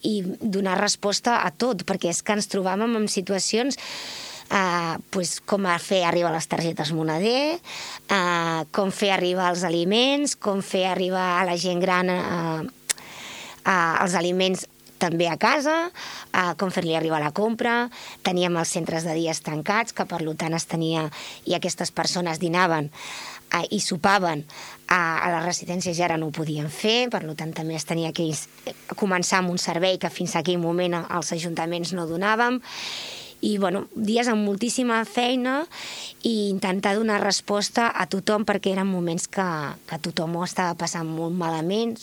i donar resposta a tot, perquè és que ens trobàvem en situacions com fer arribar les targetes moneder, com fer arribar els aliments, com fer arribar a la gent gran els aliments també a casa, com fer-li arribar la compra. Teníem els centres de dies tancats, que per tant es tenia, i aquestes persones dinaven i sopaven a les residències i ara no ho podien fer, per tant també es tenia que començar amb un servei que fins a aquell moment els ajuntaments no donàvem. I, dies amb moltíssima feina i intentar donar resposta a tothom perquè eren moments que tothom ho estava passant molt malament.